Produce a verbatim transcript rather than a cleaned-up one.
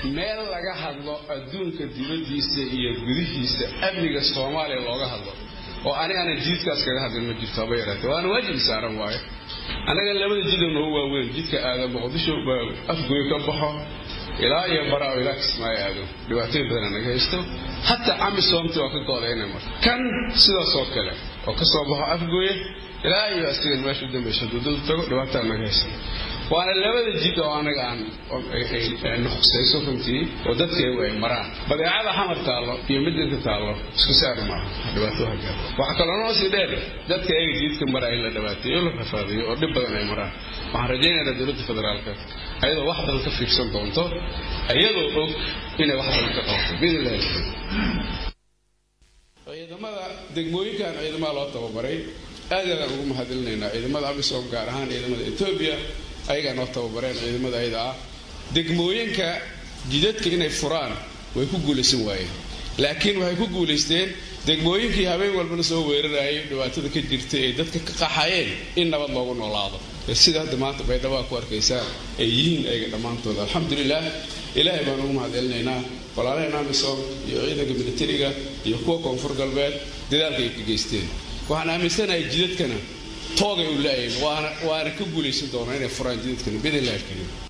meel laga hadlo adduunka dibadiisa iyo gudihiisa amniga Soomaaliya looga hadlo oo aniga jidkaas kaga hadlin ma jirto ba yaraatay waan waajib saaran waaye anaga labada jidna oo waaweyn jidka aada Muqdisho afgooy ka baxo ilaa iyo baraa ilaa Kismaayo aado dhibaatooyin badan naga haysto hatta amisoomti oo ka gooleynaa mar kan sidaas oo kale oo ka soo baxo afgooy ilaa iyo askari meesha dambeysha dad tago dhibaato naga haysto waana labada jid oo anaga aan nuqsayso runtii oo dadkay way maraan badeecada xamar taalo iyo midda taalo isku saar ma dhibaato haga waxa kale oo si dheer dadka ay jidka maray la dhibaateeyo la rafaadiyo oo dhib badan ay maraan waxaan rajaynayaa dawladda federaalka ayadoo wax badan ka fiirsan doonto ayadoo og inay wax badan ka qabato billahi ciidamada degmooyinkan ciidamada loo tababaray aad ayaan ugu mahadcelinaynaa ciidamada amisom gaar ahaan ciidamada Ethiopia ayaga noo tababareen ciidamada ayda ah degmooyinka jidadka inay furaan way ku guulaysan waayeen laakiin waxay ku guulaysteen degmooyinkii habeen walba soo weerarayay dhibaatada ka jirtay ee dadka ka qaxayeen in nabad loogu noolaado sida hadda maanta baydhabo ku arkaysaa ay yihiin ayaga dhamaantood alxamdulillah ilaahay baan ugu mahadcelinaynaa walaalaheena amisom iyo ciidanka militariga iyo kuwa koonfur galbeed dadaalka ay ka geysteen waxaan aaminsanahay jidadkana toogay u leeyahay waana waana ka guulaysan doonaa inay furaan jidadkana bidilaahi